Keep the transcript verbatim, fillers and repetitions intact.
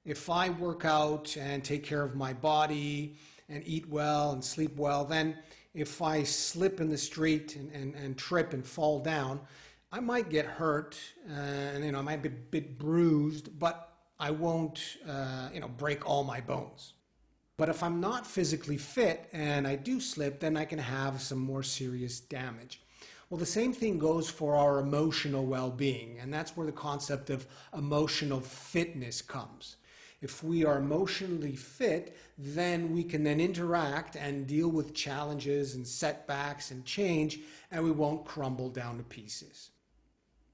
If I work out and take care of my body and eat well and sleep well, then if I slip in the street and, and, and trip and fall down, I might get hurt uh, and you know I might be a bit bruised, but I won't uh, you know break all my bones. But if I'm not physically fit and I do slip, then I can have some more serious damage. Well, the same thing goes for our emotional well-being, and that's where the concept of emotional fitness comes. If we are emotionally fit, then we can then interact and deal with challenges and setbacks and change, and we won't crumble down to pieces.